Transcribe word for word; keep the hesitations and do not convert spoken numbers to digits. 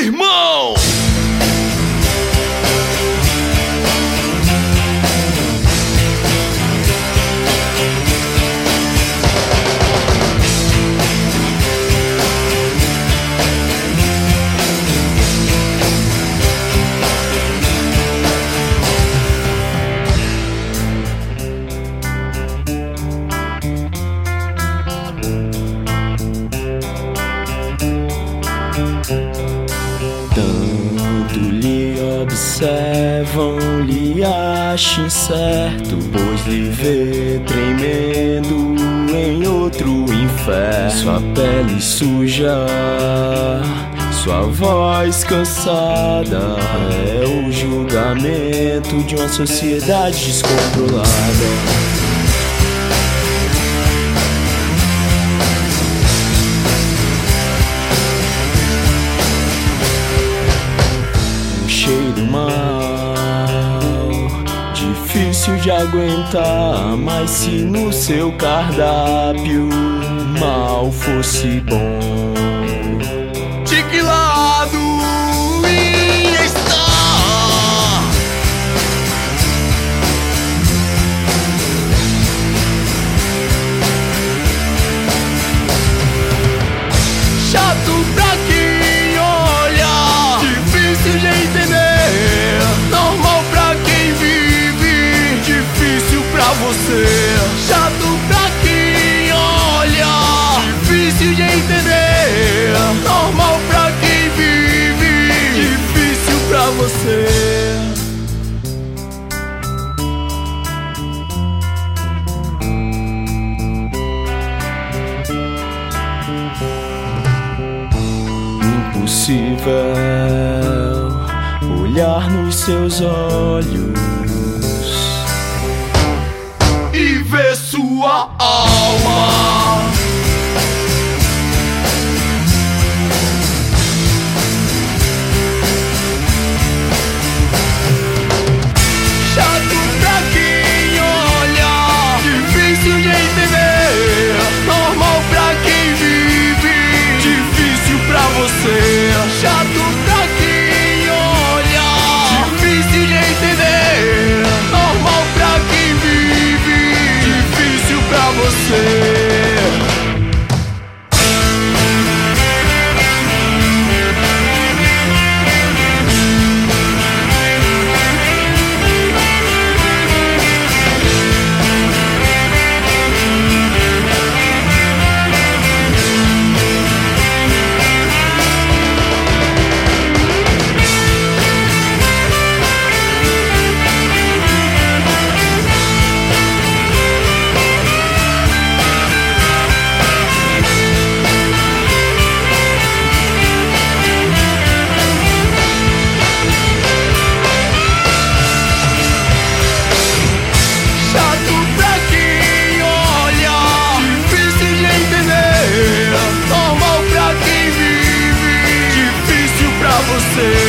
irmão! Tanto lhe observam, lhe acham certo, pois lhe vê tremendo em outro inferno. Sua pele suja, sua voz cansada, é o julgamento de uma sociedade descontrolada. Cheiro mal, difícil de aguentar, mas se no seu cardápio mal fosse bom, De que lado ia estar? Chato pra quem olha, difícil de entender, normal pra quem vive, difícil pra você. Chato pra quem olha, difícil de entender, normal pra quem vive, difícil pra você. Impossível olhar nos seus olhos E ver sua alma. Chato pra quem olha, difícil de entender, normal pra quem vive, difícil pra você. Chato pra quem olha, difícil de entender, normal pra quem vive, difícil pra você. Chato pra quem olha, difícil de entender, normal pra quem vive, difícil pra você.